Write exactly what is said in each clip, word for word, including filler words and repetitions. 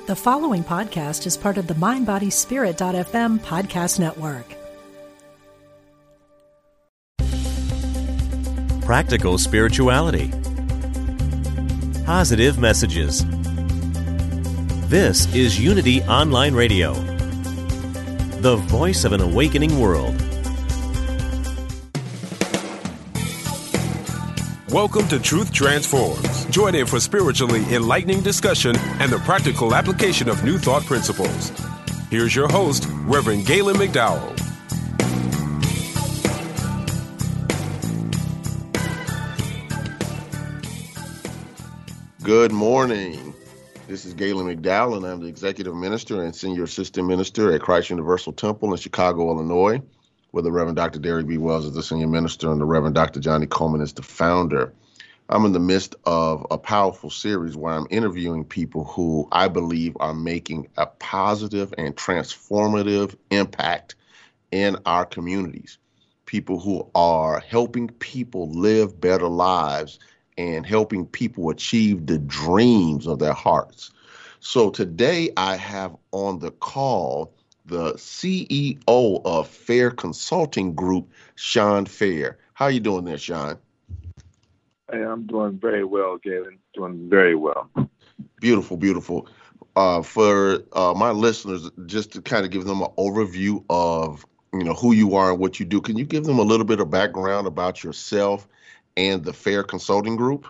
The following podcast is part of the mind body spirit dot f m podcast network. Practical spirituality. Positive messages. This is Unity Online Radio, the voice of an awakening world. Welcome to Truth Transforms. Join in for spiritually enlightening discussion and the practical application of new thought principles. Here's your host, Reverend Galen McDowell. Good morning. This is Galen McDowell, and I'm the Executive Minister and Senior Assistant Minister at Christ Universal Temple in Chicago, Illinois, where the Reverend Doctor Derek B. Wells is the Senior Minister and the Reverend Doctor Johnny Coleman is the founder. I'm in the midst of a powerful series where I'm interviewing people who I believe are making a positive and transformative impact in our communities. People who are helping people live better lives and helping people achieve the dreams of their hearts. So today I have on the call the C E O of Fair Consulting Group, Sean Fair. How are you doing there, Sean? Hey, I'm doing very well, Galen. Doing very well. Beautiful, beautiful. Uh, for uh, my listeners, just to kind of give them an overview of, you know, who you are and what you do, can you give them a little bit of background about yourself and the Fair Consulting Group?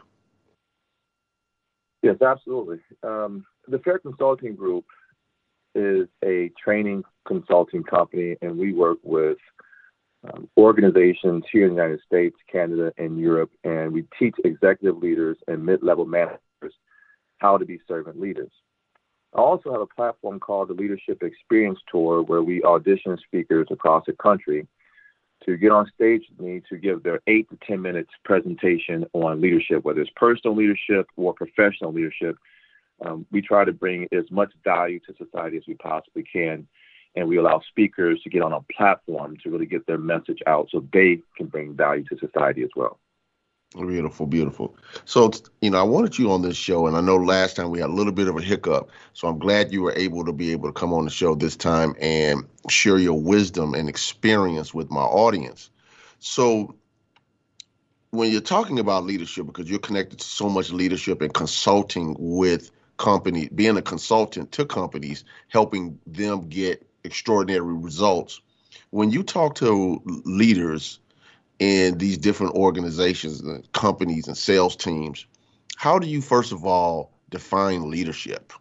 Yes, absolutely. Um, the Fair Consulting Group is a training consulting company, and we work with um, organizations here in the United States, Canada, and Europe, and we teach executive leaders and mid-level managers how to be servant leaders. I also have a platform called the Leadership Experience Tour, where we audition speakers across the country to get on stage with me to give their eight to ten minutes presentation on leadership, whether it's personal leadership or professional leadership. Um, we try to bring as much value to society as we possibly can, and we allow speakers to get on a platform to really get their message out so they can bring value to society as well. Beautiful, beautiful. So, you know, I wanted you on this show, and I know last time we had a little bit of a hiccup, so I'm glad you were able to be able to come on the show this time and share your wisdom and experience with my audience. So when you're talking about leadership, because you're connected to so much leadership and consulting with companies, being a consultant to companies, helping them get extraordinary results. When you talk to leaders in these different organizations and companies and sales teams, how do you, first of all, define leadership?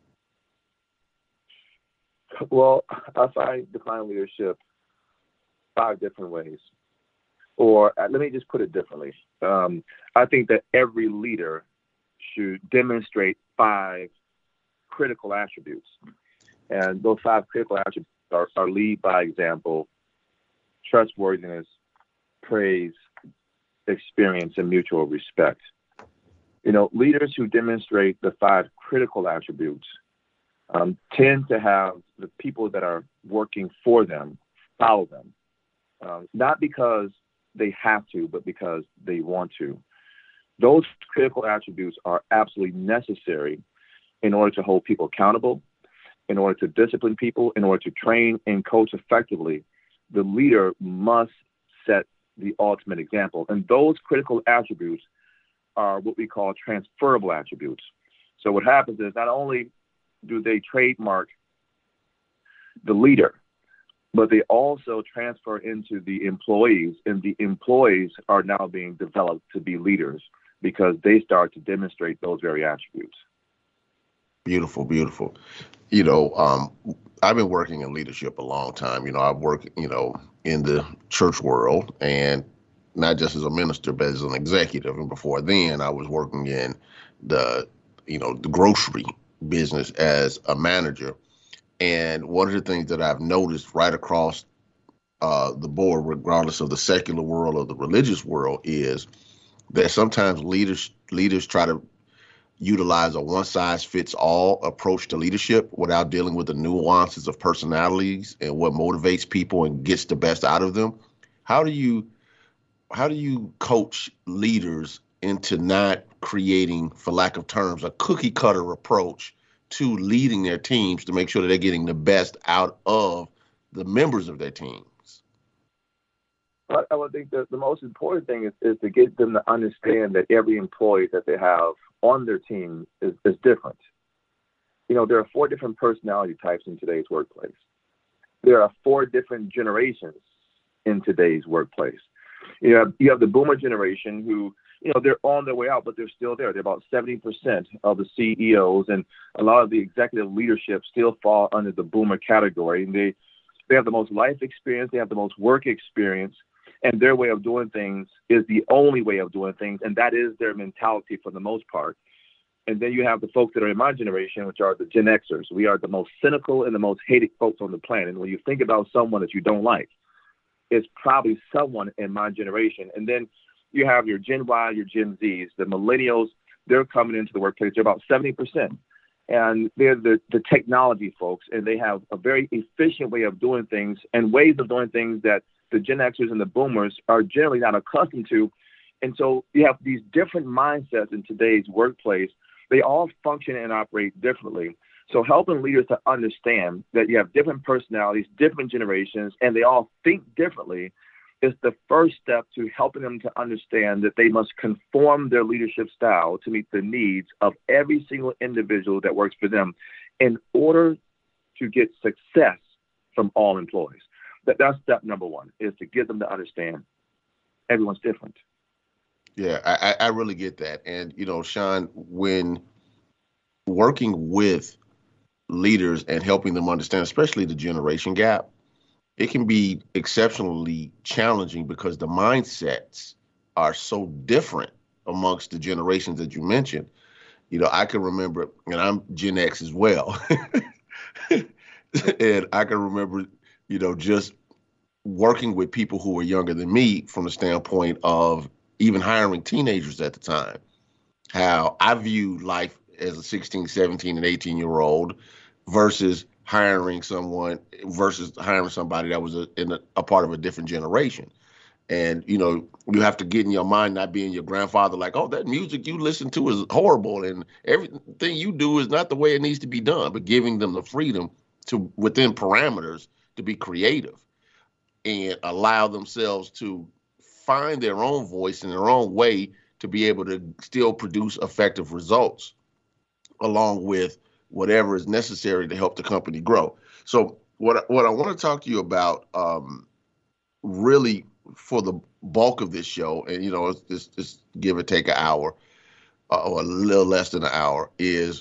Well, I find define leadership five different ways. Or uh, let me just put it differently. Um, I think that every leader should demonstrate five critical attributes. And those five critical attributes are, are lead by example, trustworthiness, praise, experience, and mutual respect. You know, leaders who demonstrate the five critical attributes um, tend to have the people that are working for them follow them, um, not because they have to, but because they want to. Those critical attributes are absolutely necessary in order to hold people accountable, in order to discipline people, in order to train and coach effectively. The leader must set the ultimate example. And those critical attributes are what we call transferable attributes. So what happens is not only do they trademark the leader, but they also transfer into the employees, and the employees are now being developed to be leaders because they start to demonstrate those very attributes. Beautiful, beautiful. You know, um, I've been working in leadership a long time. You know, I've worked, you know, in the church world, and not just as a minister, but as an executive. And before then, I was working in the, you know, the grocery business as a manager. And one of the things that I've noticed right across uh, the board, regardless of the secular world or the religious world, is that sometimes leaders leaders try to utilize a one-size-fits-all approach to leadership without dealing with the nuances of personalities and what motivates people and gets the best out of them. How do you how do you coach leaders into not creating, for lack of terms, a cookie cutter approach to leading their teams to make sure that they're getting the best out of the members of their teams? I, I would think that the most important thing is, is to get them to understand that every employee that they have on their team is, is different. You know, there are four different personality types in today's workplace. There are four different generations in today's workplace. You have, you have the boomer generation who, you know, they're on their way out, but they're still there. They're about seventy percent of the C E Os, and a lot of the executive leadership still fall under the boomer category. And they, they have the most life experience. They have the most work experience, and their way of doing things is the only way of doing things. And that is their mentality for the most part. And then you have the folks that are in my generation, which are the Gen Xers. We are the most cynical and the most hated folks on the planet. And when you think about someone that you don't like, it's probably someone in my generation. And then you have your Gen Y, your Gen Zs, the millennials. They're coming into the workplace. They're about seventy percent. And they're the, the technology folks, and they have a very efficient way of doing things and ways of doing things that the Gen Xers and the boomers are generally not accustomed to. And so you have these different mindsets in today's workplace. They all function and operate differently. So helping leaders to understand that you have different personalities, different generations, and they all think differently is the first step to helping them to understand that they must conform their leadership style to meet the needs of every single individual that works for them in order to get success from all employees. That, that's step number one, is to get them to understand everyone's different. Yeah, I, I really get that. And, you know, Sean, when working with leaders and helping them understand, especially the generation gap, it can be exceptionally challenging because the mindsets are so different amongst the generations that you mentioned. You know, I can remember, and I'm Gen X as well, and I can remember, you know, just working with people who were younger than me from the standpoint of even hiring teenagers at the time, how I viewed life as a sixteen, seventeen, and eighteen year old versus hiring someone versus hiring somebody that was a, in a, a part of a different generation. And, you know, you have to get in your mind, not being your grandfather, like, oh, that music you listen to is horrible and everything you do is not the way it needs to be done, but giving them the freedom to, within parameters, to be creative and allow themselves to find their own voice in their own way to be able to still produce effective results along with whatever is necessary to help the company grow. So what, what I want to talk to you about um, really for the bulk of this show, and, you know, it's just give or take an hour uh, or a little less than an hour, is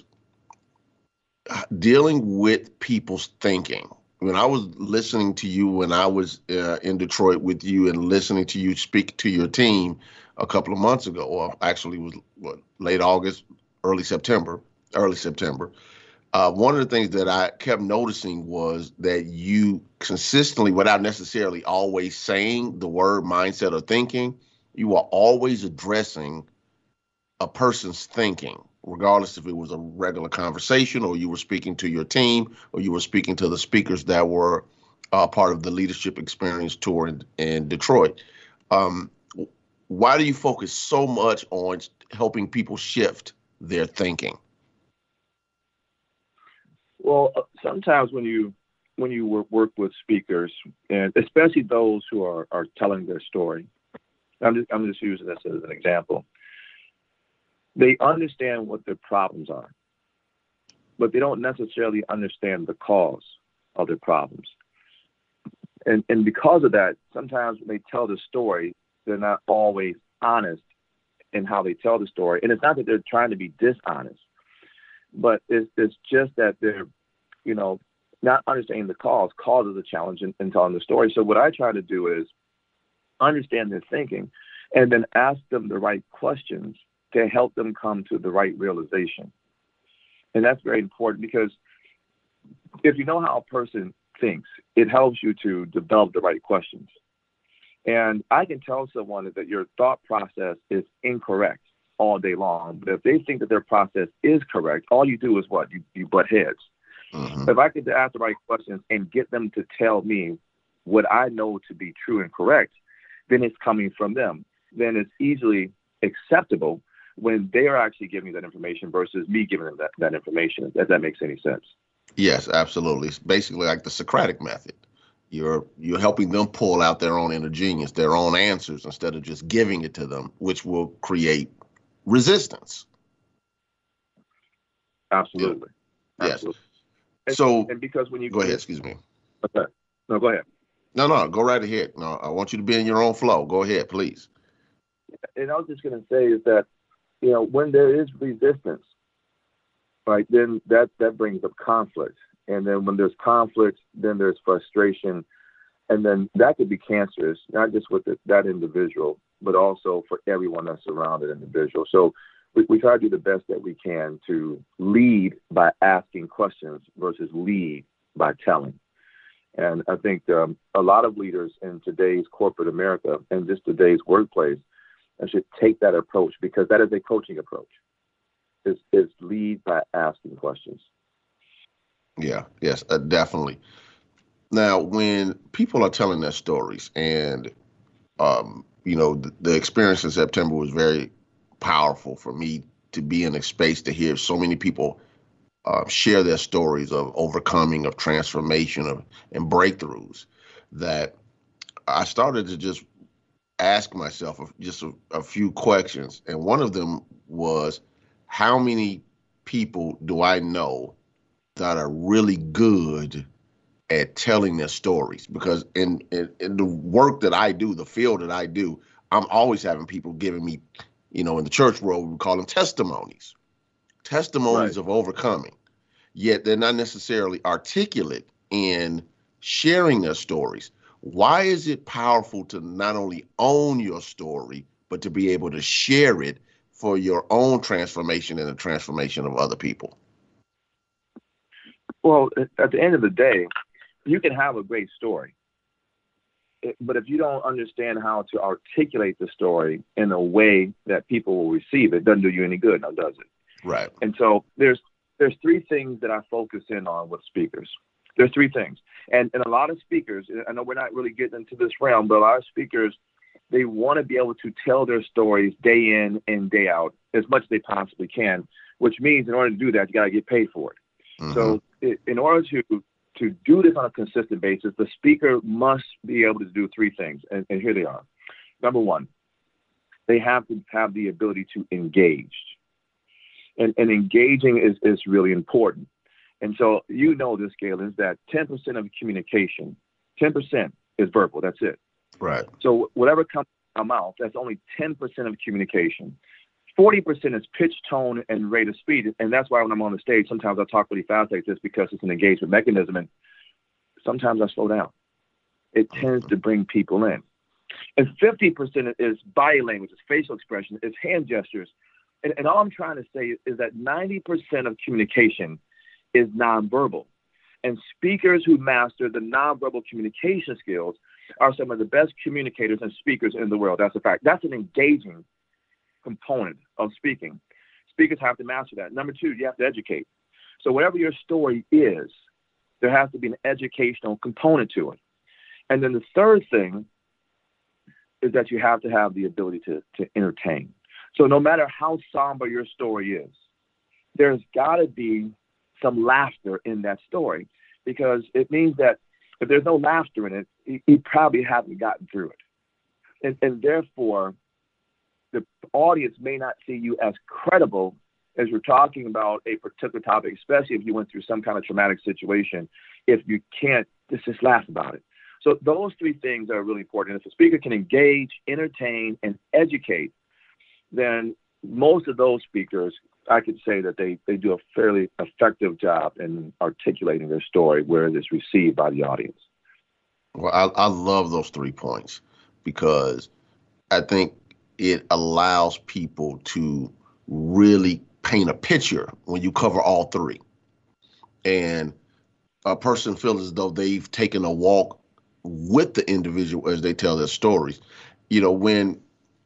dealing with people's thinking. When I was listening to you when I was uh, in Detroit with you and listening to you speak to your team a couple of months ago, or actually it was what, late August, early September, early September. Uh, one of the things that I kept noticing was that you consistently, without necessarily always saying the word mindset or thinking, you are always addressing a person's thinking, regardless if it was a regular conversation or you were speaking to your team or you were speaking to the speakers that were uh, part of the Leadership Experience Tour in, in Detroit. Um, why do you focus so much on helping people shift their thinking? Well, sometimes when you when you work, work with speakers, and especially those who are, are telling their story, I'm just, I'm just using this as an example. They understand what their problems are, but they don't necessarily understand the cause of their problems. And, and because of that, sometimes when they tell the story, they're not always honest in how they tell the story. And it's not that they're trying to be dishonest, but it's, it's just that they're, you know, not understanding the cause causes a challenge in, in telling the story. So what I try to do is understand their thinking and then ask them the right questions to help them come to the right realization. And that's very important because if you know how a person thinks, it helps you to develop the right questions. And I can tell someone that your thought process is incorrect all day long, but if they think that their process is correct, all you do is what? You, you butt heads. Mm-hmm. If I could ask the right questions and get them to tell me what I know to be true and correct, then it's coming from them. Then it's easily acceptable when they are actually giving that information versus me giving them that, that information, if that makes any sense. Yes, absolutely. It's basically like the Socratic method. You're you're helping them pull out their own inner genius, their own answers, instead of just giving it to them, which will create resistance. Absolutely. Yeah. Absolutely. Yes. And, so and because when you go ahead, excuse me. Okay. No, go ahead. No, no, go right ahead. No, I want you to be in your own flow. Go ahead, please. And I was just going to say is that, you know, when there is resistance, right, then that, that brings up conflict. And then when there's conflict, then there's frustration. And then that could be cancerous, not just with the, that individual, but also for everyone that's around that individual. So we, we try to do the best that we can to lead by asking questions versus lead by telling. And I think um, a lot of leaders in today's corporate America and just today's workplace should take that approach, because that is a coaching approach, is, is lead by asking questions. Yeah, yes, uh, definitely. Now, when people are telling their stories, and, um, you know, the, the experience in September was very powerful for me to be in a space to hear so many people uh, share their stories of overcoming, of transformation, of and breakthroughs, that I started to just ask myself just a, a few questions. And one of them was, how many people do I know that are really good at telling their stories? Because in, in, in the work that I do, the field that I do, I'm always having people giving me, you know, in the church world, we call them testimonies, testimonies right. of overcoming. Yet they're not necessarily articulate in sharing their stories. Why is it powerful to not only own your story, but to be able to share it for your own transformation and the transformation of other people? Well, at the end of the day, you can have a great story, but if you don't understand how to articulate the story in a way that people will receive it, it doesn't do you any good, now does it? Right. And so there's there's three things that I focus in on with speakers. There's three things. And, and a lot of speakers, I know we're not really getting into this realm, but a lot of speakers, they want to be able to tell their stories day in and day out as much as they possibly can, which means in order to do that, you got to get paid for it. Mm-hmm. So in order to to do this on a consistent basis, the speaker must be able to do three things. And, and here they are. Number one, they have to have the ability to engage. And, and engaging is, is really important. And so you know this, Galen, is that ten percent of communication, ten percent is verbal. That's it. Right. So whatever comes out of my mouth, that's only ten percent of communication. forty percent is pitch, tone, and rate of speed. And that's why when I'm on the stage, sometimes I talk really fast like this because it's an engagement mechanism. And sometimes I slow down. It tends to bring people in. And fifty percent is body language, it's facial expression, it's hand gestures. And, and all I'm trying to say is that ninety percent of communication is nonverbal. And speakers who master the nonverbal communication skills are some of the best communicators and speakers in the world. That's a fact. That's an engaging component of speaking. Speakers have to master that. Number two, you have to educate. So whatever your story is, there has to be an educational component to it. And then the third thing is that you have to have the ability to, to entertain. So no matter how somber your story is, there's got to be some laughter in that story, because it means that if there's no laughter in it, you, you probably haven't gotten through it. And, and therefore, the audience may not see you as credible as you're talking about a particular topic, especially if you went through some kind of traumatic situation, if you can't just, just laugh about it. So those three things are really important. If a speaker can engage, entertain, and educate, then most of those speakers, I could say that they, they do a fairly effective job in articulating their story where it is received by the audience. Well, I, I love those three points, because I think it allows people to really paint a picture when you cover all three. And a person feels as though they've taken a walk with the individual as they tell their stories. You know, when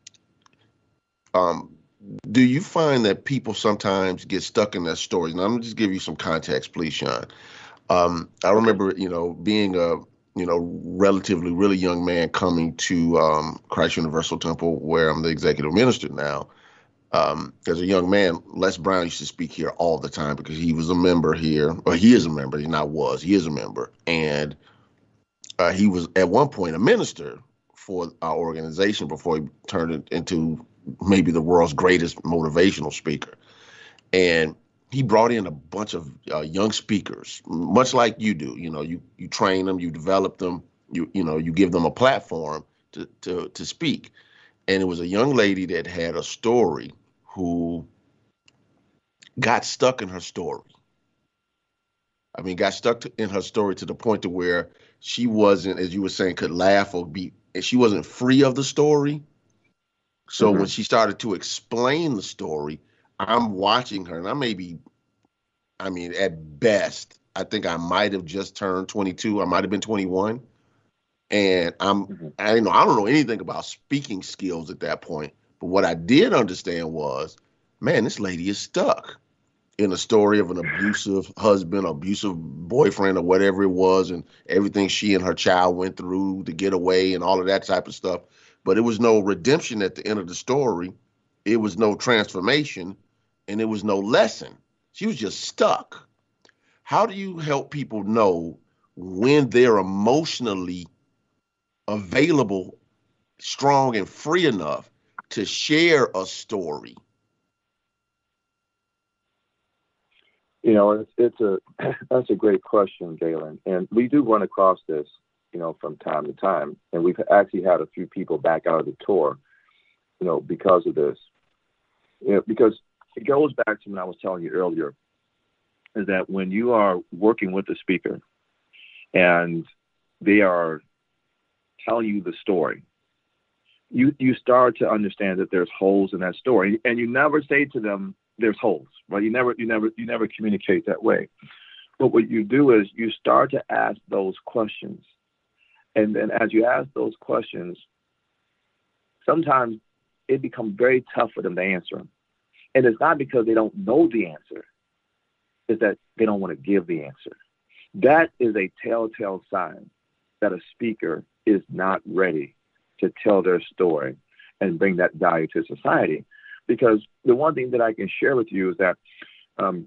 um, do you find that people sometimes get stuck in their stories? Now, I'm gonna just give you some context, please, Sean. Um, I remember, you know, being a, you know, relatively really young man coming to um, Christ Universal Temple, where I'm the executive minister now. Um, as a young man, Les Brown used to speak here all the time because he was a member here, or he is a member. He not was, he is a member, and uh, he was at one point a minister for our organization before he turned it into maybe the world's greatest motivational speaker. And he brought in a bunch of uh, young speakers, much like you do. You know, you you train them, you develop them, you you know, you give them a platform to to to speak. And it was a young lady that had a story who got stuck in her story. I mean, got stuck to, in her story to the point to where she wasn't, as you were saying, could laugh or be, and she wasn't free of the story. So mm-hmm. when she started to explain the story, I'm watching her, and I may be, I mean, at best, I think I might have just turned twenty-two. I might have been twenty-one. And I'm, mm-hmm. I you know, I don't know anything about speaking skills at that point. But what I did understand was, man, this lady is stuck in a story of an abusive husband, abusive boyfriend, or whatever it was, and everything she and her child went through to get away and all of that type of stuff. But it was no redemption at the end of the story. It was no transformation, and it was no lesson. She was just stuck. How do you help people know when they're emotionally available, strong, and free enough to share a story? You know, it's, it's a that's a great question, Galen, and we do run across this, you know, from time to time, and we've actually had a few people back out of the tour, you know, because of this. You know, because it goes back to when I was telling you earlier, is that when you are working with the speaker and they are telling you the story, you you start to understand that there's holes in that story, and you never say to them there's holes, right? You never you never you never communicate that way. But what you do is you start to ask those questions, and then as you ask those questions, sometimes it becomes very tough for them to answer them, and it's not because they don't know the answer; it's that they don't want to give the answer. That is a telltale sign that a speaker is not ready to tell their story and bring that value to society. Because the one thing that I can share with you is that um,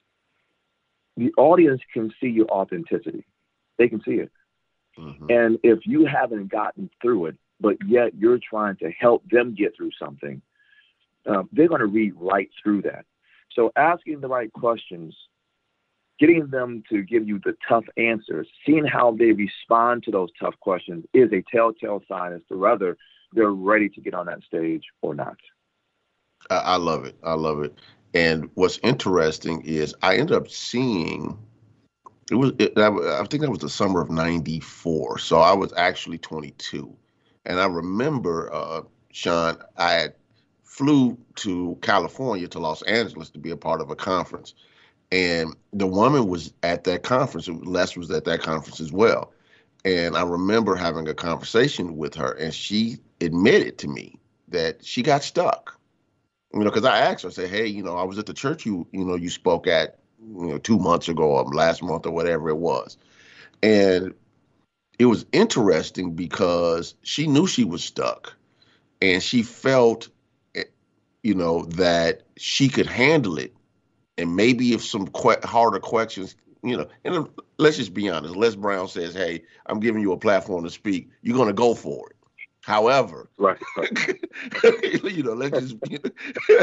the audience can see your authenticity. They can see it. Mm-hmm. And if you haven't gotten through it, but yet you're trying to help them get through something, um, they're going to read right through that. So asking the right questions, getting them to give you the tough answers, seeing how they respond to those tough questions is a telltale sign as to whether they're ready to get on that stage or not. I, I love it. I love it. And what's interesting is I ended up seeing, it was, it, I, I think that was the summer of ninety-four. So I was actually twenty-two. And I remember, uh, Sean, I had flew to California, to Los Angeles, to be a part of a conference. And the woman was at that conference. Les was at that conference as well. And I remember having a conversation with her, and she admitted to me that she got stuck. You know, because I asked her, I said, hey, you know, I was at the church you, you know, you spoke at, you know, two months ago or last month or whatever it was. And it was interesting because she knew she was stuck, and she felt, you know, that she could handle it. And maybe if some que- harder questions, you know, and let's just be honest, Les Brown says, hey, I'm giving you a platform to speak. You're going to go for it. However, right, right. you know, let's just, you know,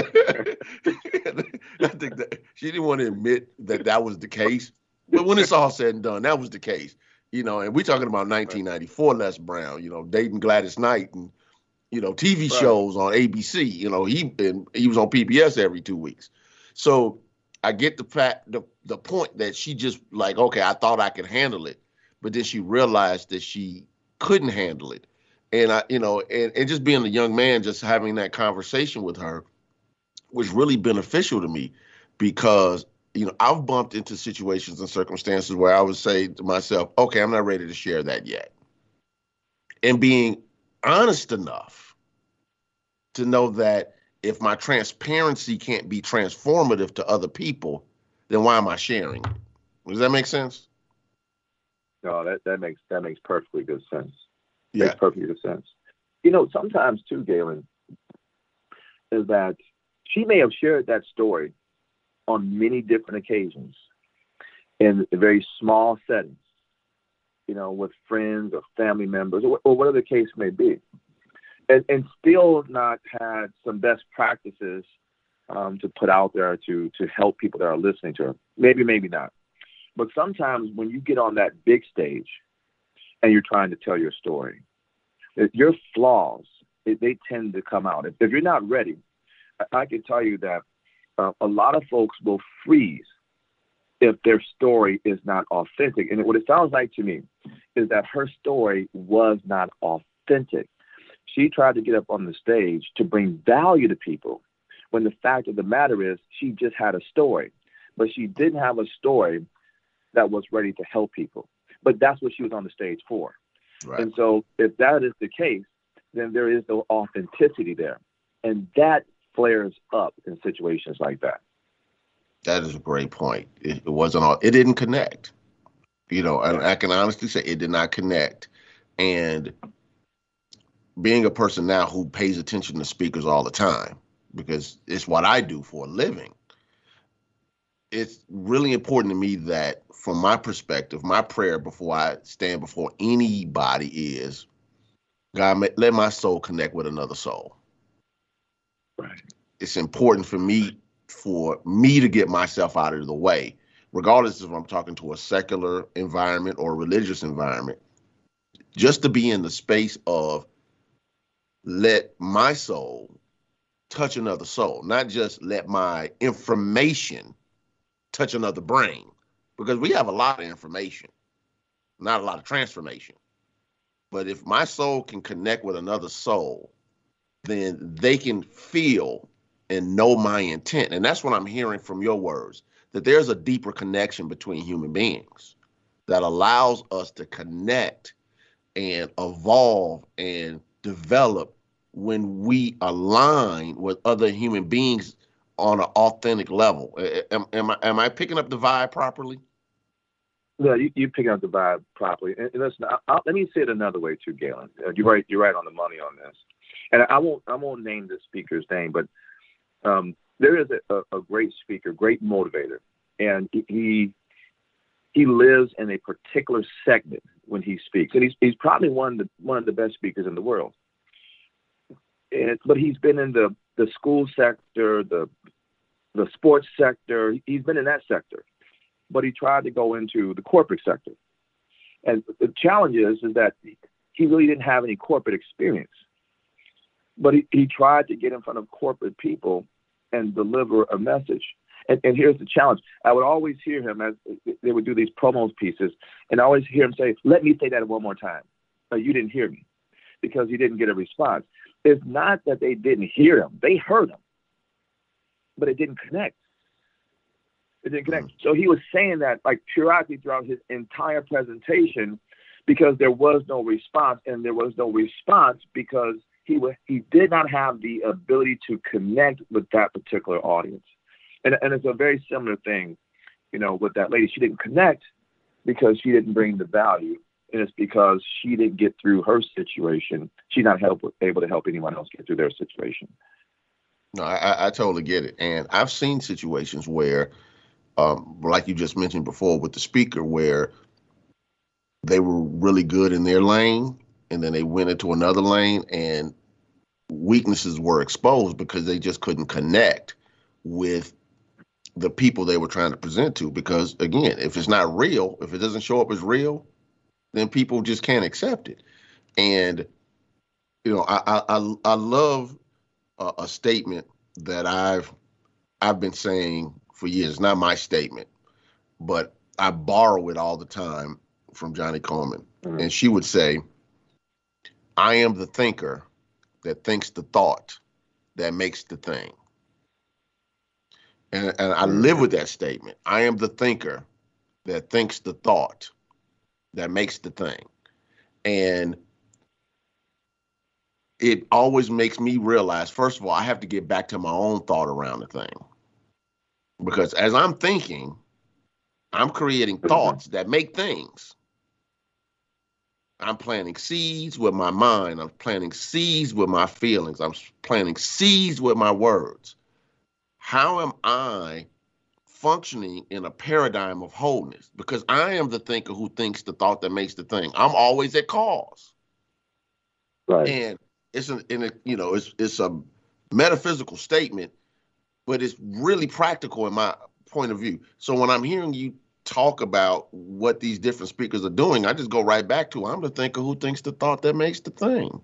I think that she didn't want to admit that that was the case. But when it's all said and done, that was the case. You know, and we're talking about nineteen ninety-four Les Brown, you know, dating Gladys Knight and, you know, T V right. shows on A B C. You know, he and he was on P B S every two weeks. So I get the fact, the, the point that she just like, okay, I thought I could handle it, but then she realized that she couldn't handle it. And I, you know, and, and just being a young man, just having that conversation with her was really beneficial to me because, you know, I've bumped into situations and circumstances where I would say to myself, okay, I'm not ready to share that yet. And being honest enough to know that if my transparency can't be transformative to other people, then why am I sharing it? Does that make sense? No, that, that makes that makes perfectly good sense. Yeah. Makes perfectly good sense. You know, sometimes too, Galen, is that she may have shared that story on many different occasions in very small settings, you know, with friends or family members or, or whatever the case may be, and, and still not had some best practices um, to put out there to to help people that are listening to her. Maybe, maybe not. But sometimes when you get on that big stage and you're trying to tell your story, your flaws, they tend to come out. If, if you're not ready, I, I can tell you that uh, a lot of folks will freeze if their story is not authentic. And what it sounds like to me is that her story was not authentic. She tried to get up on the stage to bring value to people, when the fact of the matter is she just had a story, but she didn't have a story that was ready to help people. But that's what she was on the stage for. Right. And so if that is the case, then there is no authenticity there. And that flares up in situations like that. That is a great point. It, it wasn't all, it didn't connect. You know, and I can honestly say it did not connect. And being a person now who pays attention to speakers all the time, because it's what I do for a living, it's really important to me that, from my perspective, my prayer before I stand before anybody is, God, let my soul connect with another soul. Right. It's important for me, for me to get myself out of the way, regardless if I'm talking to a secular environment or a religious environment, just to be in the space of let my soul touch another soul, not just let my information touch another brain, because we have a lot of information, not a lot of transformation. But if my soul can connect with another soul, then they can feel and know my intent. And that's what I'm hearing from your words, that there's a deeper connection between human beings that allows us to connect and evolve and develop when we align with other human beings on an authentic level. Am, am, I, am I picking up the vibe properly? Yeah, you, you picking up the vibe properly. And, and listen, I, I, let me say it another way too, Galen. Uh, you're right. You're right on the money on this. And I won't. I won't name the speaker's name, but um, there is a, a, a great speaker, great motivator, and he he lives in a particular segment when he speaks, and he's he's probably one of the one of the best speakers in the world. And, but he's been in the the school sector, the the sports sector. He's been in that sector, but he tried to go into the corporate sector. And the challenge is, is that he really didn't have any corporate experience. But he, he tried to get in front of corporate people and deliver a message. And, and here's the challenge. I would always hear him as they would do these promos pieces, and I always hear him say, let me say that one more time. Uh, you didn't hear me, because he didn't get a response. It's not that they didn't hear him. They heard him, but it didn't connect. It didn't connect. Mm-hmm. So he was saying that like periodically throughout his entire presentation, because there was no response, and there was no response because he was, he did not have the ability to connect with that particular audience. And, and it's a very similar thing, you know, with that lady. She didn't connect because she didn't bring the value. And it's because she didn't get through her situation. She's not help, able to help anyone else get through their situation. No, I, I totally get it. And I've seen situations where, um, like you just mentioned before with the speaker, where they were really good in their lane, and then they went into another lane, and weaknesses were exposed because they just couldn't connect with the people they were trying to present to. Because, again, if it's not real, if it doesn't show up as real, then people just can't accept it. And, you know, I I, I love a, a statement that I've I've been saying for years. It's not my statement, but I borrow it all the time from Johnny Coleman. Mm-hmm. And she would say, I am the thinker that thinks the thought that makes the thing. And, and I live with that statement. I am the thinker that thinks the thought that makes the thing. And it always makes me realize, first of all, I have to get back to my own thought around the thing. Because as I'm thinking, I'm creating thoughts that make things. I'm planting seeds with my mind. I'm planting seeds with my feelings. I'm planting seeds with my words. how am I functioning in a paradigm of wholeness? Because I am the thinker who thinks the thought that makes the thing. I'm always at cause. Right. And it's a, in a, you know, it's it's a metaphysical statement, but it's really practical in my point of view. So when I'm hearing you talk about what these different speakers are doing, I just go right back to, I'm the thinker who thinks the thought that makes the thing.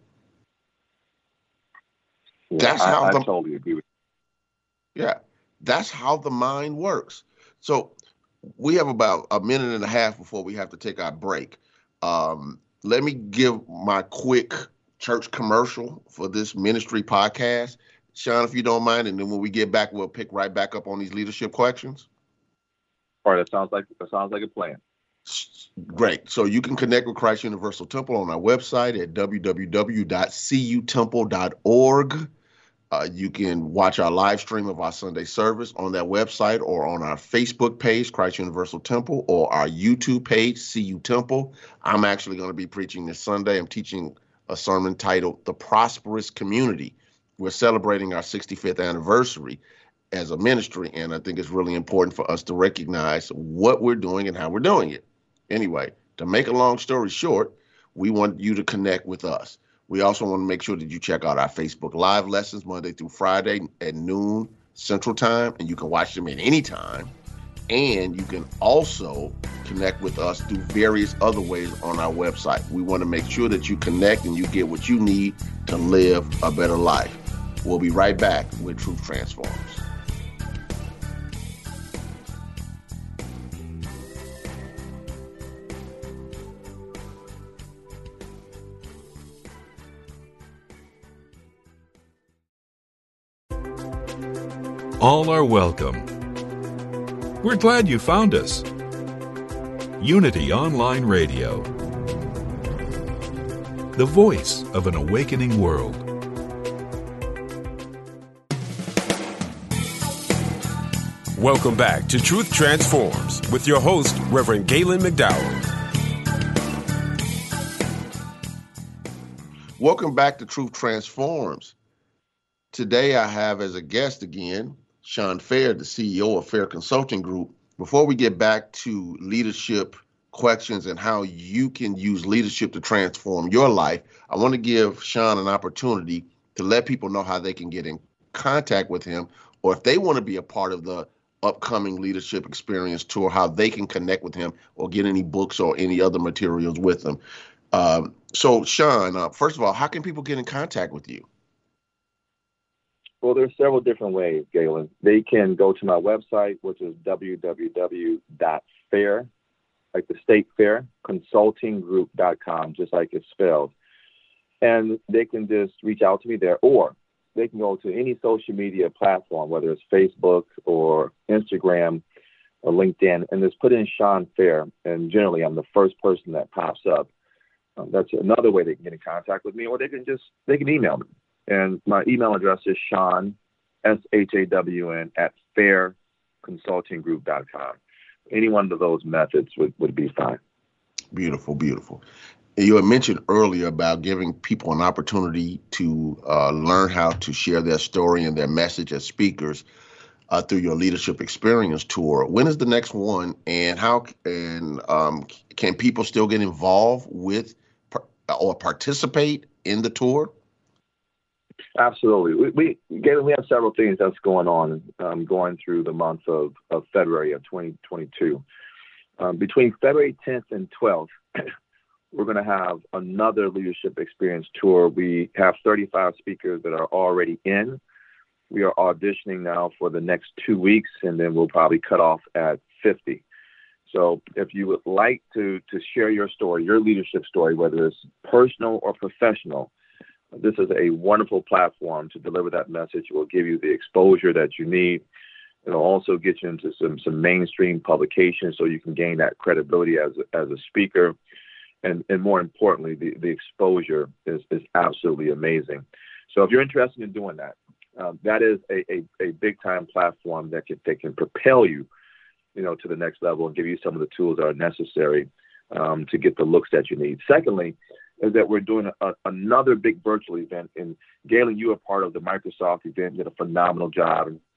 Yeah, That's I, how I the, totally agree with you. Yeah, that's how the mind works. So we have about a minute and a half before we have to take our break. Um, let me give my quick church commercial for this ministry podcast, Sean, if you don't mind, and then when we get back, we'll pick right back up on these leadership questions. All right, that sounds like that sounds like a plan. Great. So you can connect with Christ Universal Temple on our website at w w w dot c u temple dot org. Uh, you can watch our live stream of our Sunday service on that website or on our Facebook page, Christ Universal Temple, or our YouTube page, C U Temple. I'm actually going to be preaching this Sunday. I'm teaching a sermon titled The Prosperous Community. We're celebrating our sixty-fifth anniversary as a ministry, and I think it's really important for us to recognize what we're doing and how we're doing it. Anyway, to make a long story short, we want you to connect with us. We also want to make sure that you check out our Facebook Live lessons Monday through Friday at noon Central Time, and you can watch them at any time. And you can also connect with us through various other ways on our website. We want to make sure that you connect and you get what you need to live a better life. We'll be right back with Truth Transforms. All are welcome. We're glad you found us. Unity Online Radio, the voice of an awakening world. Welcome back to Truth Transforms with your host, Reverend Galen McDowell. Welcome back to Truth Transforms. Today I have as a guest again, Sean Fair, the C E O of Fair Consulting Group. Before we get back to leadership questions and how you can use leadership to transform your life, I want to give Sean an opportunity to let people know how they can get in contact with him, or if they want to be a part of the upcoming leadership experience tour, how they can connect with him or get any books or any other materials with him. Um, so, Sean, uh, first of all, how can people get in contact with you? Well, there's several different ways, Galen. They can go to my website, which is w w w dot fair, like the state fair, consulting group dot com, just like it's spelled. And they can just reach out to me there, or they can go to any social media platform, whether it's Facebook or Instagram or LinkedIn, and just put in Sean Fair. And generally, I'm the first person that pops up. Um, that's another way they can get in contact with me, or they can just, they can email me. And my email address is Shawn, S H A W N, at fair consulting group dot com. Any one of those methods would, would be fine. Beautiful, beautiful. You had mentioned earlier about giving people an opportunity to uh, learn how to share their story and their message as speakers uh, through your leadership experience tour. When is the next one, and how and um, can people still get involved with or participate in the tour? Absolutely. We, we, Galen, we have several things that's going on, um, going through the month of, of February of twenty twenty-two. Um, between February tenth and twelfth, we're going to have another leadership experience tour. We have thirty-five speakers that are already in. We are auditioning now for the next two weeks, and then we'll probably cut off at fifty. So if you would like to, to share your story, your leadership story, whether it's personal or professional, this is a wonderful platform to deliver that message. It will give you the exposure that you need. It'll also get you into some, some mainstream publications so you can gain that credibility as a, as a speaker. And, and more importantly, the, the exposure is, is absolutely amazing. So if you're interested in doing that, um, that is a, a, a big-time platform that can, that can propel you, you know, to the next level and give you some of the tools that are necessary um, to get the looks that you need. Secondly, is that we're doing a, another big virtual event. And Galen, you are part of the Microsoft event, did a phenomenal job. And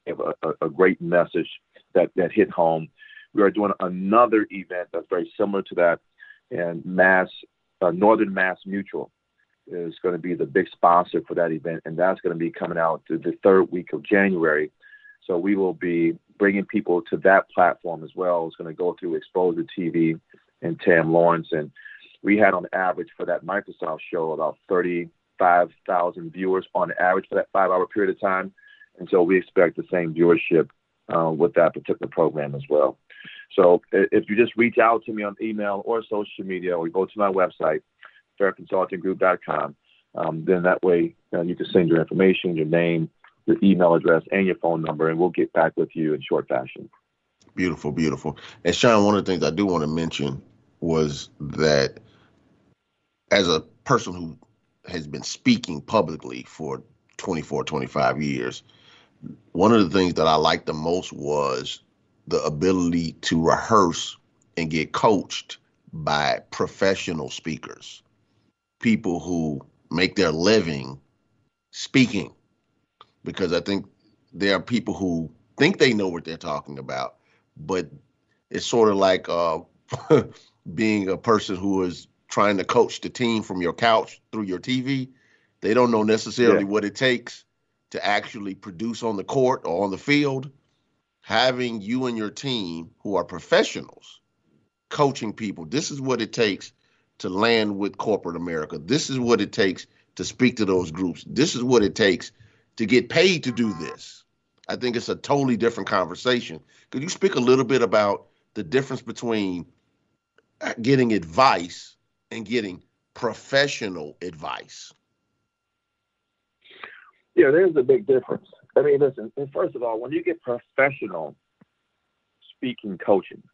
have a, a, a great message that, that hit home. We are doing another event that's very similar to that, and Mass uh, Northern Mass Mutual is going to be the big sponsor for that event, and that's going to be coming out to the third week of January. So we will be bringing people to that platform as well. It's going to go through Exposure T V and Tam Lawrence, and we had on average for that Microsoft show about thirty-five thousand viewers on average for that five-hour period of time, and so we expect the same viewership uh, with that particular program as well. So if you just reach out to me on email or social media, or you go to my website, fair consulting group dot com, um, then that way uh, you can send your information, your name, your email address, and your phone number, and we'll get back with you in short fashion. Beautiful, beautiful. And Sean, one of the things I do want to mention was that as a person who has been speaking publicly for twenty-four, twenty-five years, one of the things that I liked the most was the ability to rehearse and get coached by professional speakers, people who make their living speaking, because I think there are people who think they know what they're talking about, but it's sort of like uh, being a person who is trying to coach the team from your couch through your T V. They don't know necessarily yeah. what it takes to actually produce on the court or on the field. Having you and your team who are professionals coaching people, this is what it takes to land with corporate America. This is what it takes to speak to those groups. This is what it takes to get paid to do this. I think it's a totally different conversation. Could you speak a little bit about the difference between getting advice and getting professional advice? Yeah, there's a big difference. I mean, listen, first of all, when you get professional speaking coaching,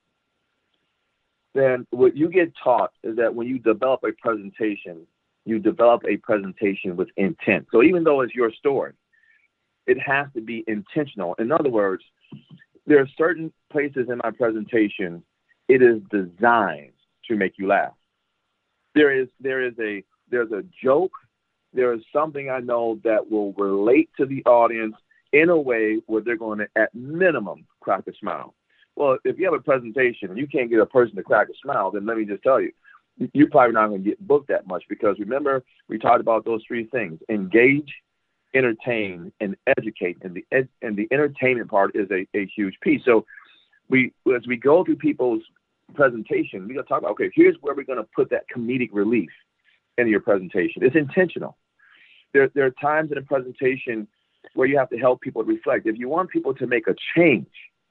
then what you get taught is that when you develop a presentation, you develop a presentation with intent. So even though it's your story, it has to be intentional. In other words, there are certain places in my presentation, it is designed to make you laugh. There is there is a there's a joke. There is something I know that will relate to the audience in a way where they're going to, at minimum, crack a smile. Well, if you have a presentation and you can't get a person to crack a smile, then let me just tell you, you're probably not going to get booked that much, because remember, we talked about those three things: engage, entertain, and educate. And the ed- and the entertainment part is a, a huge piece. So we, as we go through people's presentation, we're going to talk about, okay, here's where we're going to put that comedic relief in your presentation. It's intentional. There, there are times in a presentation where you have to help people reflect. If you want people to make a change,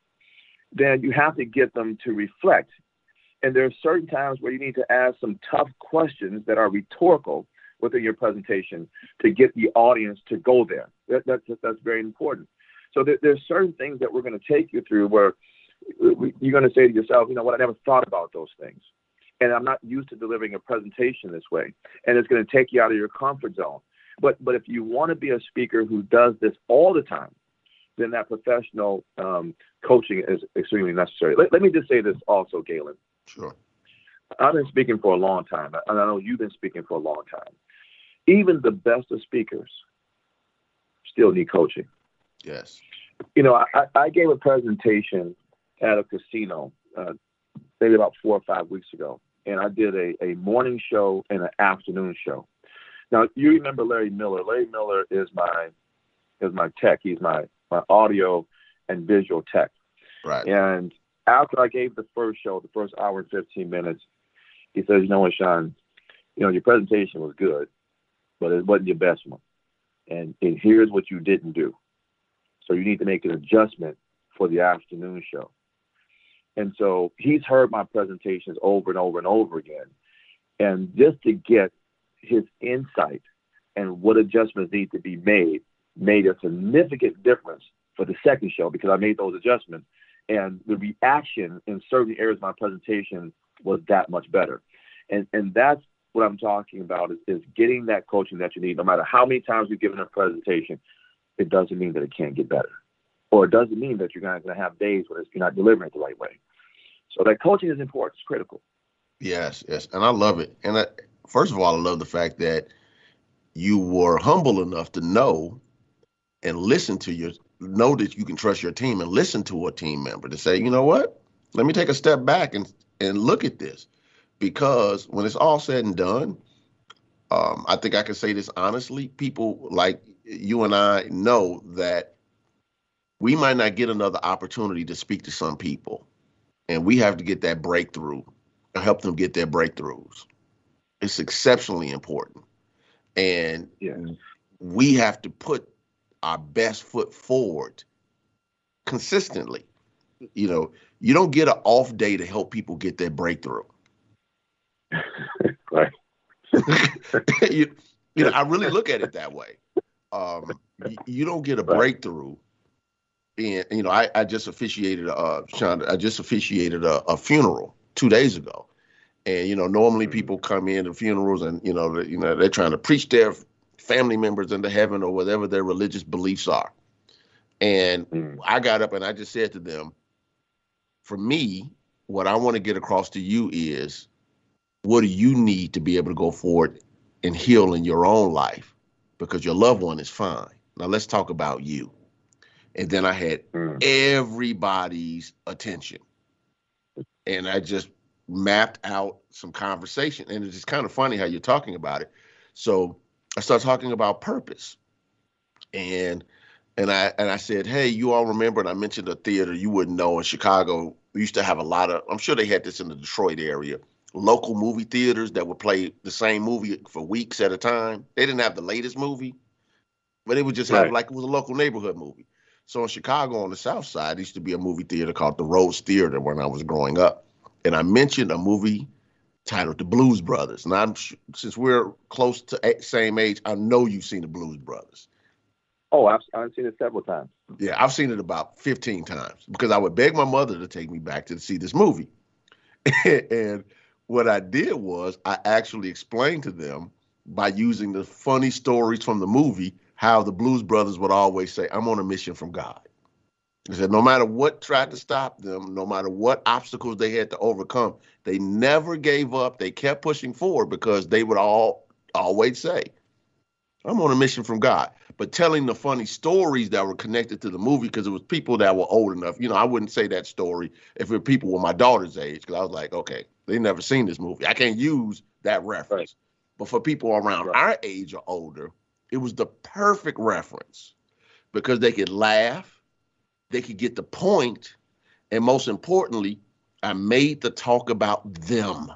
then you have to get them to reflect. And there are certain times where you need to ask some tough questions that are rhetorical within your presentation to get the audience to go there. That, that's, that's very important. So there, there's certain things that we're going to take you through where you're going to say to yourself, you know what, I never thought about those things. And I'm not used to delivering a presentation this way. And it's going to take you out of your comfort zone. But but if you want to be a speaker who does this all the time, then that professional um, coaching is extremely necessary. Let, let me just say this also, Galen. Sure. I've been speaking for a long time, and I know you've been speaking for a long time. Even the best of speakers still need coaching. Yes. You know, I, I gave a presentation at a casino uh, maybe about four or five weeks ago, and I did a, a morning show and an afternoon show. Now, you remember Larry Miller. Larry Miller is my is my tech. He's my, my audio and visual tech. Right. And after I gave the first show, the first hour and fifteen minutes, he says, you know what, Sean, you know, your presentation was good, but it wasn't your best one. And, and here's what you didn't do. So you need to make an adjustment for the afternoon show. And so he's heard my presentations over and over and over again. And just to get his insight and what adjustments need to be made made a significant difference for the second show, because I made those adjustments, and the reaction in certain areas of my presentation was that much better. And and that's what I'm talking about, is, is getting that coaching that you need. No matter how many times you've given a presentation, it doesn't mean that it can't get better, or it doesn't mean that you're not going to have days where you're not delivering it the right way. So that coaching is important. It's critical. Yes, yes. And I love it. And I, first of all, I love the fact that you were humble enough to know and listen to your know that you can trust your team and listen to a team member to say, you know what, let me take a step back and, and look at this. Because when it's all said and done, um, I think I can say this honestly, people like you and I know that we might not get another opportunity to speak to some people, and we have to get that breakthrough and help them get their breakthroughs. It's exceptionally important. And yeah. we have to put our best foot forward consistently. You know, you don't get an off day to help people get their breakthrough. Right. you, you know, I really look at it that way. Um, you, you don't get a breakthrough. And, you know, I, I just officiated, uh, Sean, I just officiated a, a funeral two days ago. And, you know, normally people come in to funerals and, you know, you know, they're trying to preach their family members into heaven or whatever their religious beliefs are. And mm. I got up and I just said to them, for me, what I want to get across to you is, what do you need to be able to go forward and heal in your own life? Because your loved one is fine. Now let's talk about you. And then I had mm. everybody's attention. And I just mapped out some conversation. And it's just kind of funny how you're talking about it. So I started talking about purpose. And and I and I said, hey, you all remember, and I mentioned a theater you wouldn't know in Chicago. We used to have a lot of, I'm sure they had this in the Detroit area, local movie theaters that would play the same movie for weeks at a time. They didn't have the latest movie, but they would just have right. like it was a local neighborhood movie. So in Chicago on the south side, there used to be a movie theater called the Rhodes Theater when I was growing up. And I mentioned a movie titled The Blues Brothers. And I'm since we're close to the same age, I know you've seen The Blues Brothers. Oh, I've, I've seen it several times. Yeah, I've seen it about fifteen times because I would beg my mother to take me back to see this movie. And what I did was I actually explained to them by using the funny stories from the movie how the Blues Brothers would always say, I'm on a mission from God. They said no matter what tried to stop them, no matter what obstacles they had to overcome, they never gave up. They kept pushing forward because they would all always say, I'm on a mission from God. But telling the funny stories that were connected to the movie, because it was people that were old enough. You know, I wouldn't say that story if it were people with my daughter's age, because I was like, okay, they never seen this movie. I can't use that reference. Right. But for people around right. our age or older, it was the perfect reference because they could laugh, they could get the point, and most importantly, I made the talk about them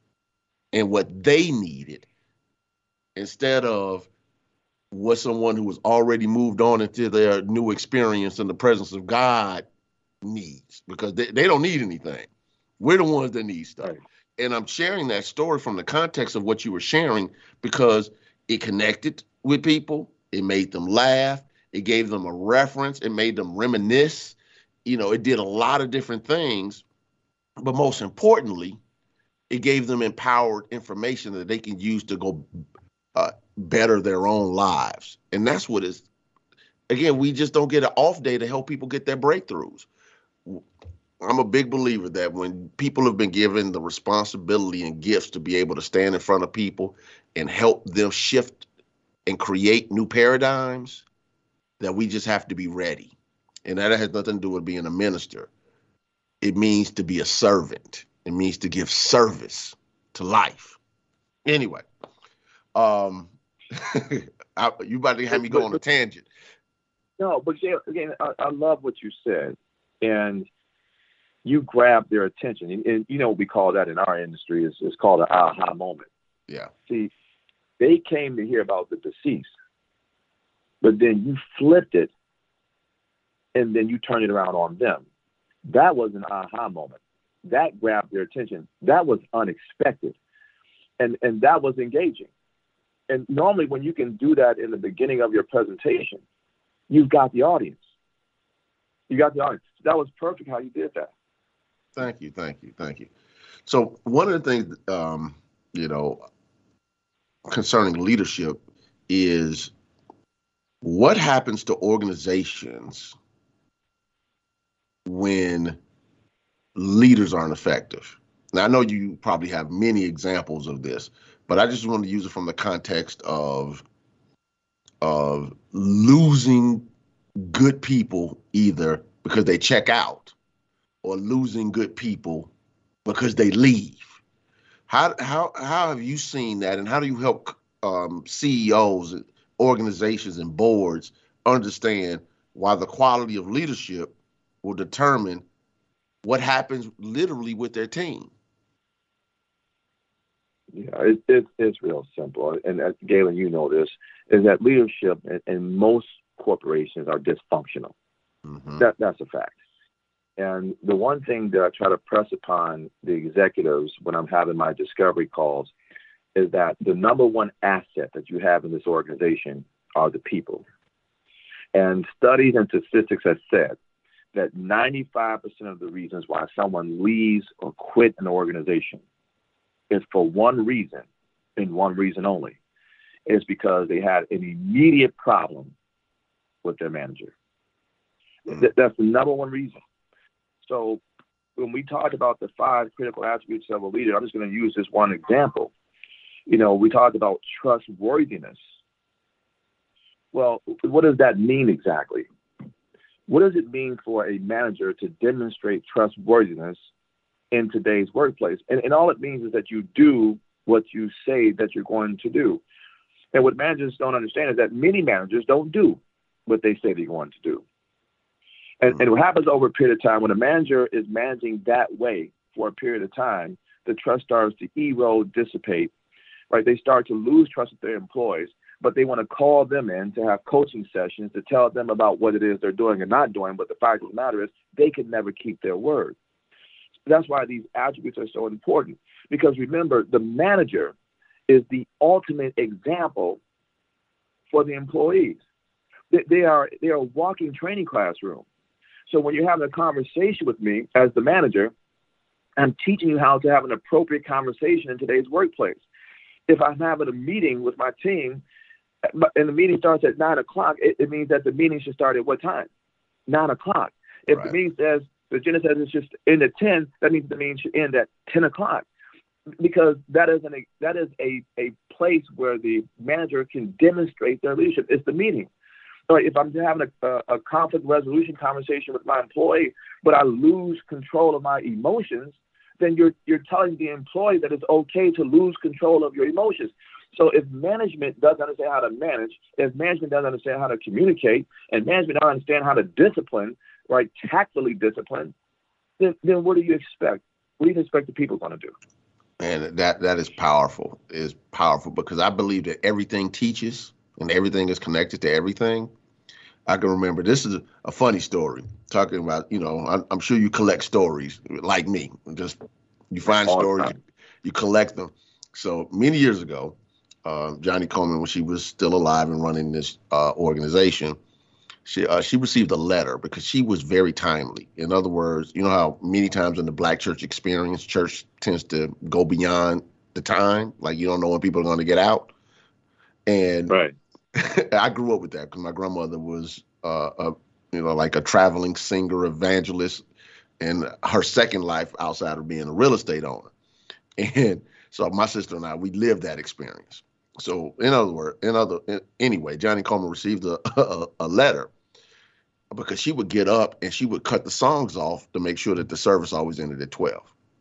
and what they needed instead of what someone who was already moved on into their new experience in the presence of God needs, because they, they don't need anything. We're the ones that need stuff. Right. And I'm sharing that story from the context of what you were sharing because it connected with people. It made them laugh. It gave them a reference. It made them reminisce. You know, it did a lot of different things. But most importantly, it gave them empowered information that they can use to go uh, better their own lives. And that's what is, again, we just don't get an off day to help people get their breakthroughs. I'm a big believer that when people have been given the responsibility and gifts to be able to stand in front of people and help them shift and create new paradigms, that we just have to be ready. And that has nothing to do with being a minister. It means to be a servant. It means to give service to life. Anyway, um, I, you about to have me go on a tangent. No, but again, I, I love what you said. And you grabbed their attention. And, and you know, we call that in our industry is it's called an aha moment. Yeah. See, they came to hear about the deceased, but then you flipped it and then you turned it around on them. That was an aha moment. That grabbed their attention. That was unexpected. And and that was engaging. And normally when you can do that in the beginning of your presentation, you've got the audience. You got the audience. That was perfect how you did that. Thank you, thank you, thank you. So one of the things, um, you know, concerning leadership is what happens to organizations when leaders aren't effective. Now, I know you probably have many examples of this, but I just want to use it from the context of, of losing good people either because they check out or losing good people because they leave. How how how have you seen that, and how do you help um, C E Os, organizations, and boards understand why the quality of leadership will determine what happens literally with their team? Yeah, it, it, it's real simple. And uh, Galen, you know this, is that leadership in, in most corporations are dysfunctional. Mm-hmm. That That's a fact. And the one thing that I try to press upon the executives when I'm having my discovery calls is that the number one asset that you have in this organization are the people. And studies and statistics have said that ninety-five percent of the reasons why someone leaves or quit an organization is for one reason, and one reason only. It's because they had an immediate problem with their manager. Mm. Th- that's the number one reason. So when we talk about the five critical attributes of a leader, I'm just going to use this one example. You know, we talked about trustworthiness. Well, what does that mean exactly? What does it mean for a manager to demonstrate trustworthiness in today's workplace? And, and all it means is that you do what you say that you're going to do. And what managers don't understand is that many managers don't do what they say they're going to do. And, and what happens over a period of time, when a manager is managing that way for a period of time, the trust starts to erode, dissipate, right? They start to lose trust with their employees, but they want to call them in to have coaching sessions to tell them about what it is they're doing and not doing. But the fact of the matter is they can never keep their word. That's why these attributes are so important, because remember, the manager is the ultimate example for the employees. They, they are they are a walking training classroom. So when you're having a conversation with me as the manager, I'm teaching you how to have an appropriate conversation in today's workplace. If I'm having a meeting with my team and the meeting starts at nine o'clock, it, it means that the meeting should start at what time? Nine o'clock. If right. the meeting says, the agenda says it's just end at ten, that means the meeting should end at ten o'clock. Because that is, an, that is a, a place where the manager can demonstrate their leadership. It's the meeting. So if I'm having a, a conflict resolution conversation with my employee, but I lose control of my emotions, then you're you're telling the employee that it's okay to lose control of your emotions. So if management doesn't understand how to manage, if management doesn't understand how to communicate, and management doesn't understand how to discipline, right, tactfully discipline, then, then what do you expect? What do you expect the people going to do? And that that is powerful, is powerful, because I believe that everything teaches and everything is connected to everything. I can remember, this is a, a funny story, talking about, you know, I'm, I'm sure you collect stories like me. Just you find All stories, you, you collect them. So many years ago, uh, Johnny Coleman, when she was still alive and running this uh, organization, she uh, she received a letter because she was very timely. In other words, you know how many times in the Black church experience, church tends to go beyond the time, like you don't know when people are going to get out. And right. I grew up with that because my grandmother was, uh, a, you know, like a traveling singer, evangelist, and her second life outside of being a real estate owner. And so my sister and I, we lived that experience. So in other words, in other, in, anyway, Johnny Coleman received a, a, a letter because she would get up and she would cut the songs off to make sure that the service always ended at twelve.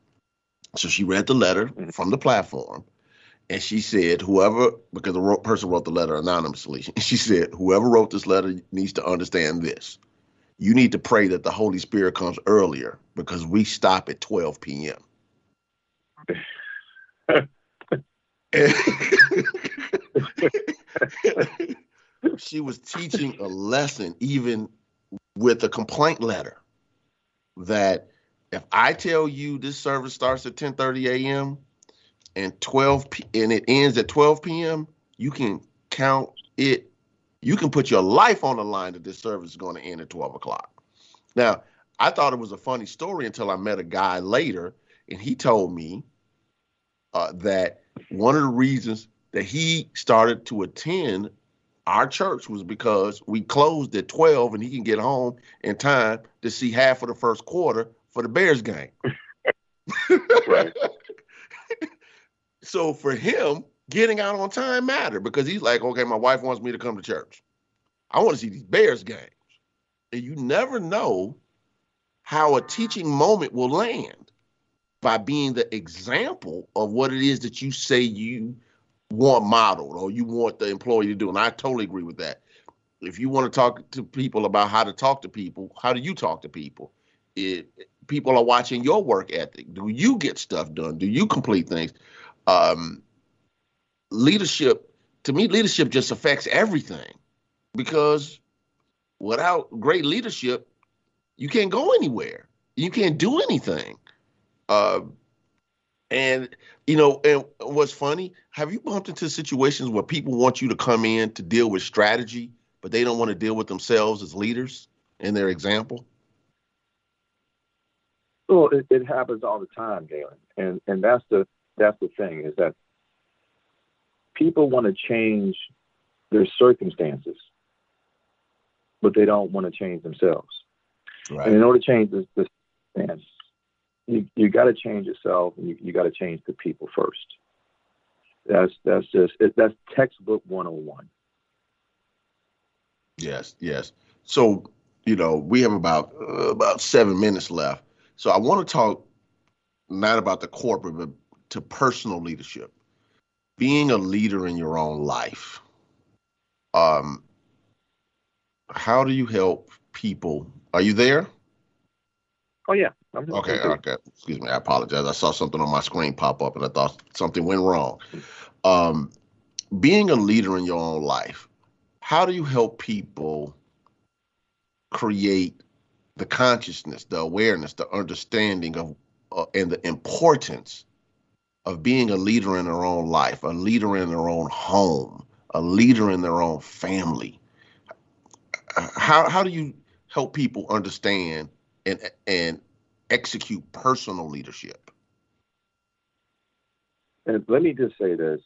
So she read the letter from the platform. And she said, whoever, because the ro- person wrote the letter anonymously, she said, whoever wrote this letter needs to understand this. You need to pray that the Holy Spirit comes earlier because we stop at twelve p.m. She was teaching a lesson, even with a complaint letter, that if I tell you this service starts at ten thirty a.m., and twelve p- and it ends at twelve p.m., you can count it. You can put your life on the line that this service is going to end at twelve o'clock. Now, I thought it was a funny story until I met a guy later, and he told me uh, that one of the reasons that he started to attend our church was because we closed at twelve, and he can get home in time to see half of the first quarter for the Bears game. Right. So for him, getting out on time mattered because he's like, okay, my wife wants me to come to church. I want to see these Bears games. And you never know how a teaching moment will land by being the example of what it is that you say you want modeled or you want the employee to do. And I totally agree with that. If you want to talk to people about how to talk to people, how do you talk to people? It, people are watching your work ethic. Do you get stuff done? Do you complete things? Um, leadership, to me, leadership just affects everything, because without great leadership, you can't go anywhere. You can't do anything. Uh, and, you know, and what's funny, have you bumped into situations where people want you to come in to deal with strategy, but they don't want to deal with themselves as leaders and their example? Well, it, it happens all the time, Galen. And and that's the that's the thing, is that people want to change their circumstances, but they don't want to change themselves. Right. And in order to change this, this stance, you you got to change yourself, and you, you got to change the people first. That's that's just it, that's textbook one oh one. Yes, yes. So, you know, we have about uh, about seven minutes left. So I want to talk not about the corporate, but to personal leadership. Being a leader in your own life. Um, how do you help people? Are you there? Oh, yeah. I'm okay, okay. Excuse me. I apologize. I saw something on my screen pop up and I thought something went wrong. Um, being a leader in your own life, how do you help people create the consciousness, the awareness, the understanding of uh, and the importance of being a leader in their own life, a leader in their own home, a leader in their own family? How how do you help people understand and and execute personal leadership? And let me just say this.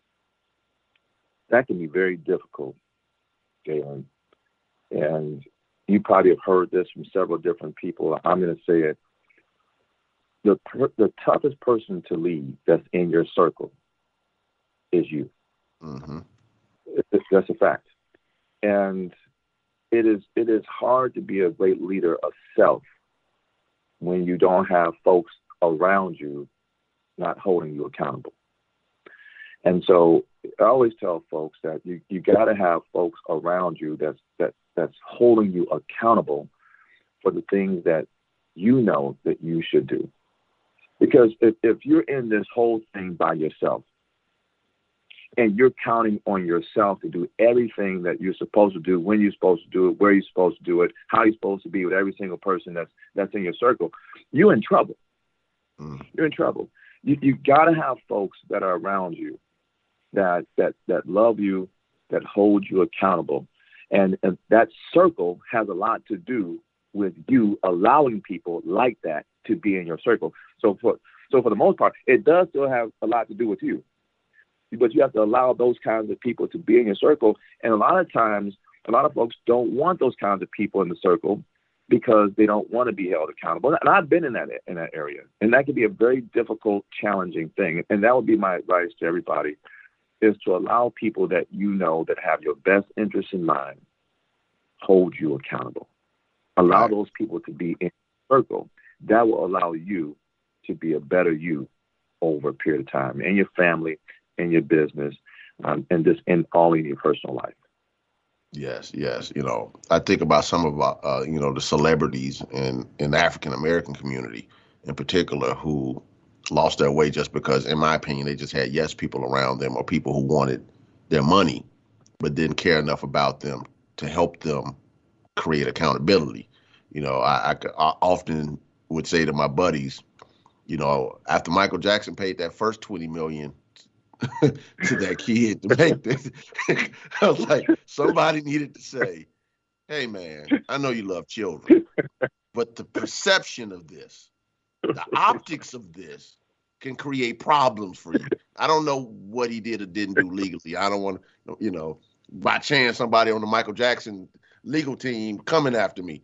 That can be very difficult, Galen. And you probably have heard this from several different people. I'm going to say it. The the toughest person to lead that's in your circle is you. Mm-hmm. It's, that's a fact. And it is it is hard to be a great leader of self when you don't have folks around you not holding you accountable. And so I always tell folks that you, you got to have folks around you that's that that's holding you accountable for the things that you know that you should do. Because if, if you're in this whole thing by yourself and you're counting on yourself to do everything that you're supposed to do, when you're supposed to do it, where you're supposed to do it, how you're supposed to be with every single person that's that's in your circle, you're in trouble. Mm. You're in trouble. You you got to have folks that are around you that that that love you, that hold you accountable. And, and that circle has a lot to do with you allowing people like that to be in your circle. So for so for the most part, it does still have a lot to do with you. But you have to allow those kinds of people to be in your circle. And a lot of times, a lot of folks don't want those kinds of people in the circle because they don't want to be held accountable. And I've been in that in that area. And that can be a very difficult, challenging thing. And that would be my advice to everybody, is to allow people that you know that have your best interests in mind hold you accountable. Allow right. those people to be in your circle. That will allow you to be a better you over a period of time, in your family, in your business, um, and just in all in your personal life. Yes, yes. You know, I think about some of our, uh, you know, the celebrities in, in the African American community in particular who lost their way just because, in my opinion, they just had yes people around them or people who wanted their money but didn't care enough about them to help them create accountability. You know, I, I, I often would say to my buddies, you know, after Michael Jackson paid that first twenty million dollars to that kid to make this, I was like, somebody needed to say, hey, man, I know you love children, but the perception of this, the optics of this can create problems for you. I don't know what he did or didn't do legally. I don't want to, you know, by chance somebody on the Michael Jackson legal team coming after me.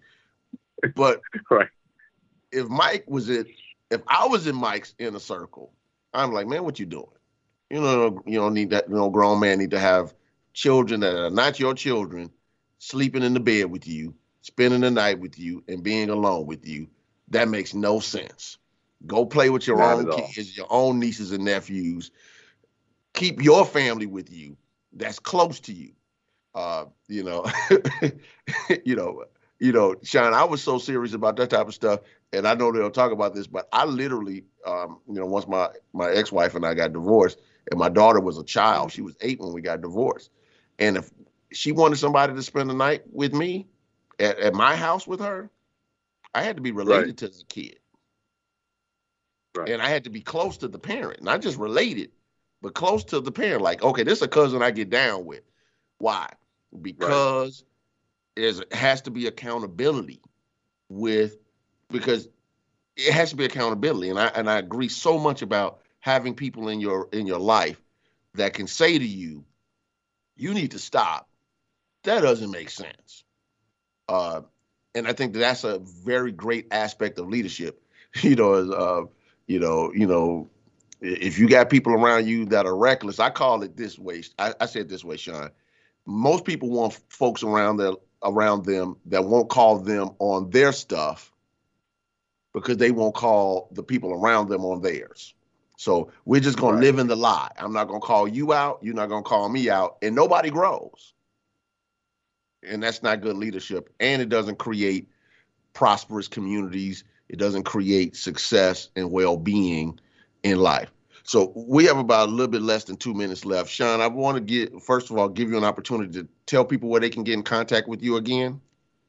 But right. if Mike was it, if I was in Mike's inner circle, I'm like, man, what you doing? You know, you don't need that. You know, grown man need to have children that are not your children sleeping in the bed with you spending the night with you and being alone with you, that makes no sense. Go play with your Not own at all. kids, your own nieces and nephews. Keep your family with you that's close to you. Uh, you know, you know, you know, Sean, I was so serious about that type of stuff, and I know they'll talk about this, but I literally, um, you know, once my, my ex-wife and I got divorced, and my daughter was a child, she was eight when we got divorced. And if she wanted somebody to spend the night with me at, at my house with her, I had to be related Right. to the kid. Right. And I had to be close to the parent, not just related, but close to the parent. Like, okay, this is a cousin I get down with. Why? Because there's, it has to be accountability with, because it has to be accountability. And I, and I agree so much about having people in your, in your life that can say to you, you need to stop. That doesn't make sense. Uh, and I think that that's a very great aspect of leadership. You know, as, uh, you know, you know, if you got people around you that are reckless, I call it this way. I, I say it this way, Sean. Most people want folks around their, around them that won't call them on their stuff because they won't call the people around them on theirs. So we're just going Right. to live in the lie. I'm not going to call you out. You're not going to call me out, and nobody grows. And that's not good leadership. And it doesn't create prosperous communities. It doesn't create success and well-being in life. So we have about a little bit less than two minutes left. Sean, I want to get, first of all, give you an opportunity to tell people where they can get in contact with you again.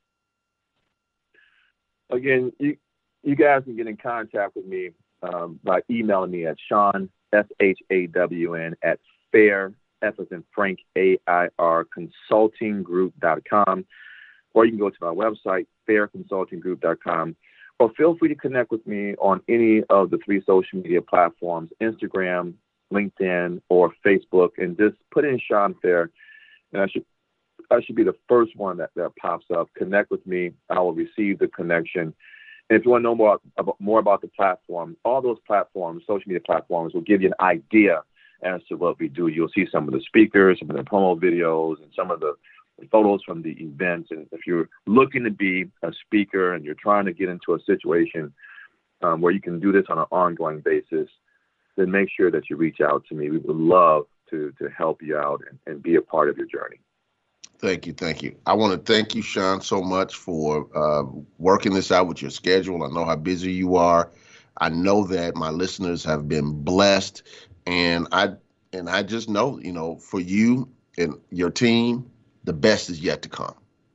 Again, you you guys can get in contact with me um, by emailing me at Shawn, S H A W N, at fair, F as in Frank, A I R, consulting group dot com. Or you can go to my website, fair consulting group dot com. Or feel free to connect with me on any of the three social media platforms, Instagram, LinkedIn, or Facebook, and just put in Shawn Fair. And I should I should be the first one that, that pops up. Connect with me. I will receive the connection. And if you want to know more about, more about the platform, all those platforms, social media platforms, will give you an idea as to what we do. You'll see some of the speakers, some of the promo videos, and some of the photos from the events. And if you're looking to be a speaker and you're trying to get into a situation um, where you can do this on an ongoing basis, then make sure that you reach out to me. We would love to to help you out and, and be a part of your journey. Thank you. Thank you. I want to thank you, Sean, so much for uh, working this out with your schedule. I know how busy you are. I know that my listeners have been blessed, and I and I just know, you know, for you and your team, the best is yet to come.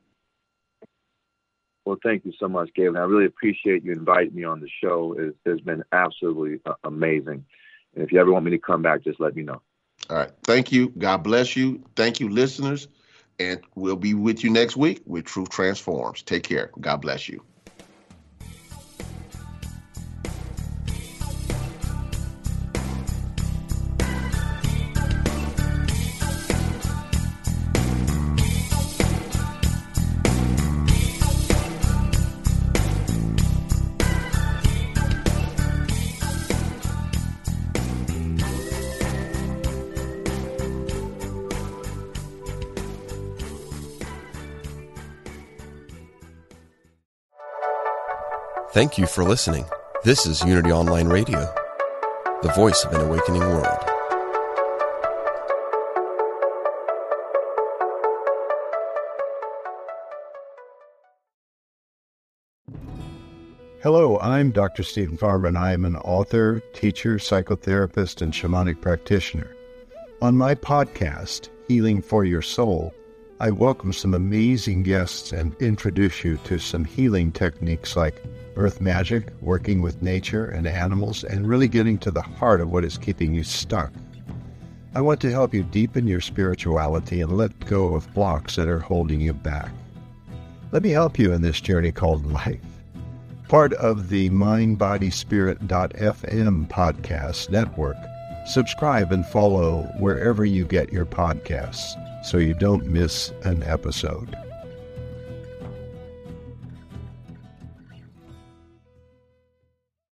Well, thank you so much, Galen. I really appreciate you inviting me on the show. It's, it's been absolutely uh, amazing. And if you ever want me to come back, just let me know. All right. Thank you. God bless you. Thank you, listeners. And we'll be with you next week with Truth Transforms. Take care. God bless you. Thank you for listening. This is Unity Online Radio, the voice of an awakening world. Hello, I'm Doctor Stephen Farber, and I am an author, teacher, psychotherapist, and shamanic practitioner. On my podcast, Healing for Your Soul, I welcome some amazing guests and introduce you to some healing techniques like earth magic, working with nature and animals, and really getting to the heart of what is keeping you stuck. I want to help you deepen your spirituality and let go of blocks that are holding you back. Let me help you in this journey called life. Part of the mind body spirit dot f m podcast network, subscribe and follow wherever you get your podcasts so you don't miss an episode.